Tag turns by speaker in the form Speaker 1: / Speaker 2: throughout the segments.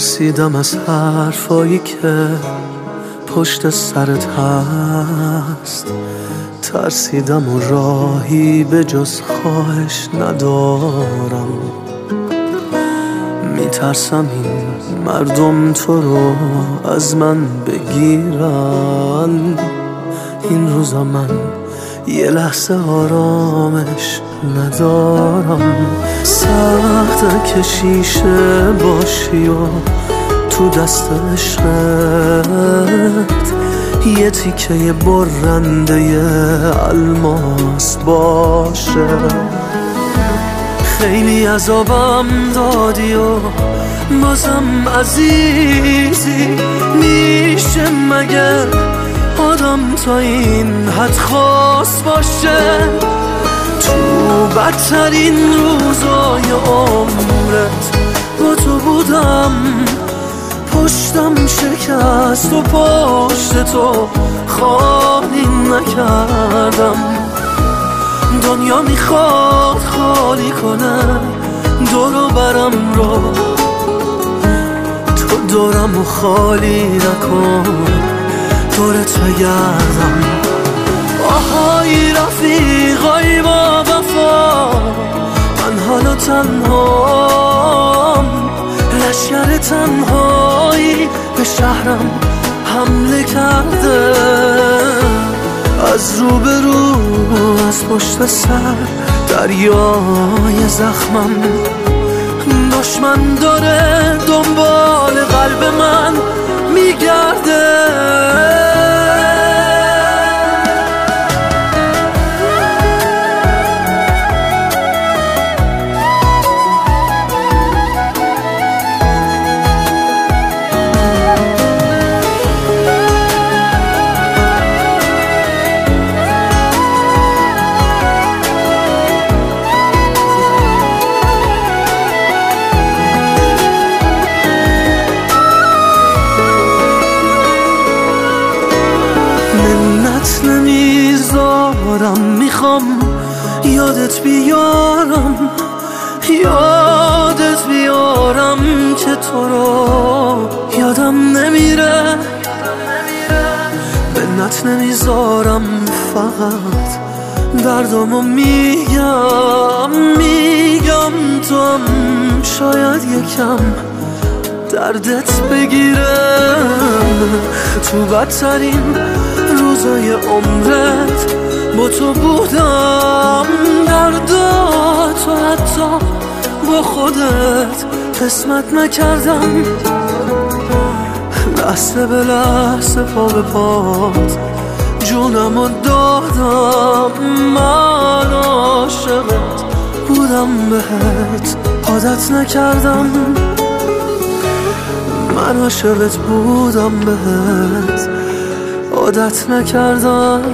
Speaker 1: ترسیدم از حرفایی که پشت سرت هست، ترسیدم و راهی به جز خواهش ندارم. میترسم این مردم تو رو از من بگیرن. این روزا من یه لحظه آرامش ندارم. سخته که شیشه باشی و تو دست عشقت یه تیکه برنده الماس باشه. خیلی عذابم دادی و بازم عزیزی، میشه مگه آدم تا این حد خاص باشه؟ تو بدترین روزای عمرت با تو بودم، پشتم شکست و پشت تو خالی نکردم. دنیا میخواد خالی کنه دور و برم رو، تو دورم و خالی نکن، دورت بگردم. آهای رفیقای با وفا، من حالا تنهام، لشکر تنهایی به شهرم حمله کرده. از رو به رو از پشت سر دریای زخمم، دشمن داره دنبال قلب من میگرده. نمیذارم، میخوام یادت بیارم، یادت بیارم که تو رو یادم نمیره. منت نمیذارم، فقط دردامو میگم تو هم شاید یکم دردت بگیره. تو بدترین روزای عمرت با تو بودم، درداتو حتی با خودت قسمت نکردم. لحظه به لحظه پا به پات جونمو دادم. من عاشقت بودم، بهت عادت نکردم. من عاشقت بودم، بهت عادت نکردم،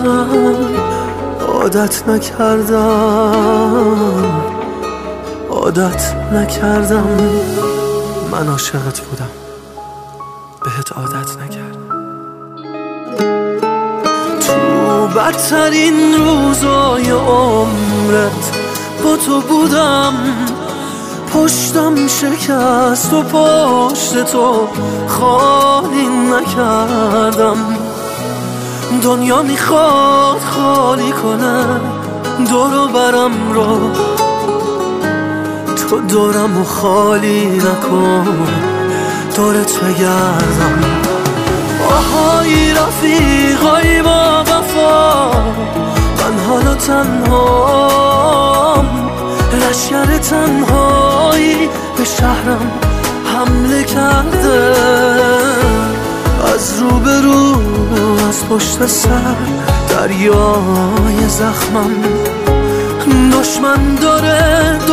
Speaker 1: عادت نکردم، عادت نکردم. من عاشقت بودم، بهت عادت نکردم. تو بدترین روزای عمرت با تو بودم، پشتم شکست و پشت تو خالی نکردم. دنیا میخواد خالی کنه دور و برم رو، تو دورم و خالی نکن، دورت بگردم. آهای رفیقای با وفا، من حالا تنهام، لشکر تنهایی به شهرم حمله کرده. از رو به رو از پشت سر دریای زخمم، دشمن داره